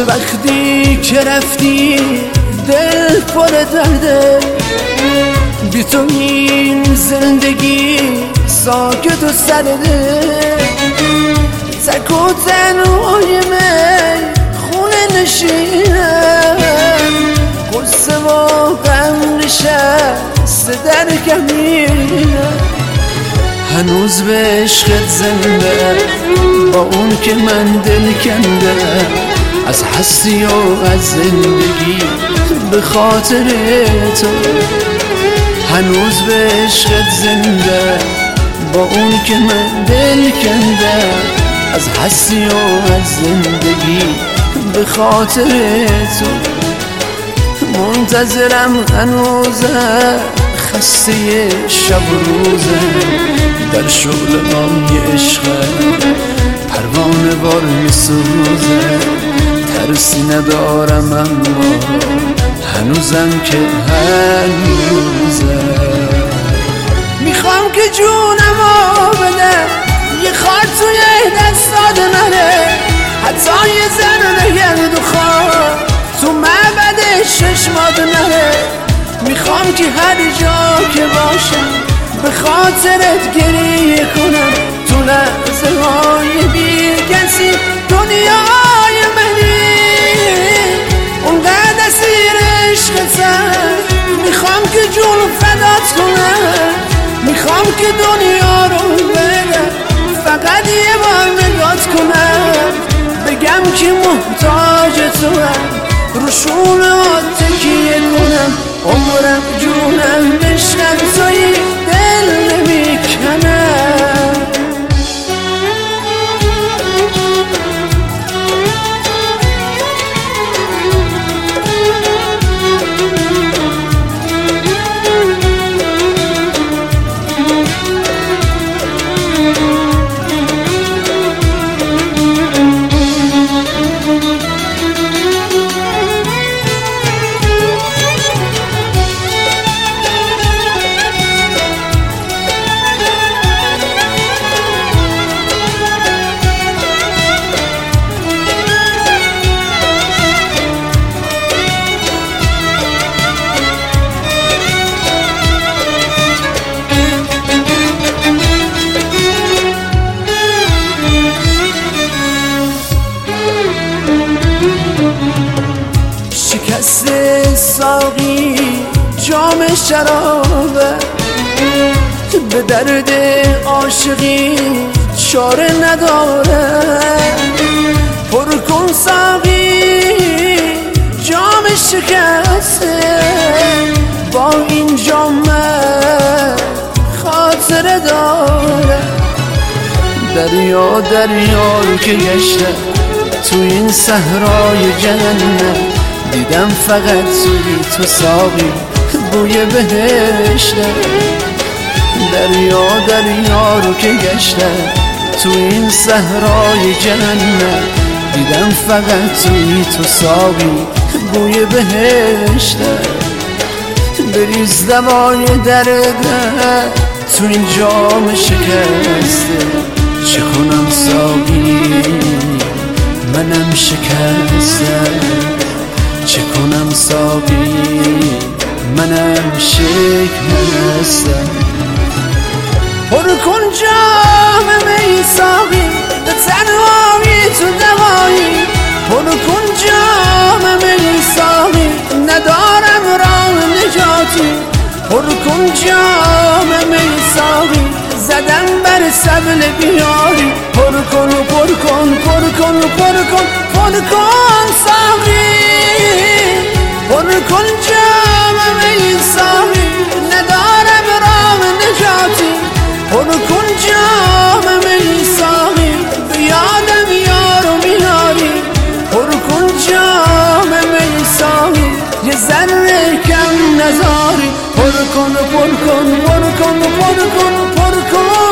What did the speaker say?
وقتی که رفتی دل پر درده، بی تو این زندگی ساکت و سرده. تک و تنهای من خونه نشینم، قصه و غم نشسته در کمینم. هنوز به عشقت زنده، با اون که من دل کنده، از هستی و از زندگی به خاطر تو. هنوز به عشقت زنده، با اون که من دل کنده، از هستی و از زندگی به خاطر تو. منتظرم هنوزم، خسته شب و روزه، در شغل مای عشقم پروانه وار میسوزه. ترسی ندارم اما هنوزم که هنوزه. میخوام که جونمو بدم یه خار توی دستات نره، حتی یه ذره گرد و خار تو معبد چشمات نره. میخوام که هر جا که باشم به خاطرت گریه کنم، تو لحظه های بی کسی دنیای منی. اونقدر اسیر عشقتم، میخوام که جون فدات کنم، میخوام که دنیا رو بدم، فقط یه بار نگات کنم، بگم که محتاج تو هم، رو شونه‌هات تکیه کنم. عمرم جونم عشقم توی دل نمیکنم. شکست ساقی جام شرابه، به درد عاشقی چاره نداره. پر کن ساقی جام شکسته، با این جام خاطره داره. دریا دریا رو که گشتم تو این صحرای جهنم، دیدم فقط توی تو ساقی بوی بهشته. دریا دریا رو که گشتم تو این صحرای جهنم، دیدم فقط توی تو ساقی بوی بهشته. بریز دوای درد تو این جام شکسته، چه کنم ساقی منم شکستم، چه کنم ساقی منم شکستم. پر کن جام می ساقی، به تنهایی تو دوایی. پر کن جام می ساقی، ندارم راه نجاتی. پر کن جام می ساقی، زدم بر سبل بیاری. پر کن و پر کن پر کن و پر کن پر کن ساقی. پر کن جام می ساقی، ندارم راه نجاتی. پر کن جام می ساقی، بیادم یارو میاری. پر کن جام می ساقی، یه ذره کم نذاری. پر کن پر کن پر کن پر کن پر کن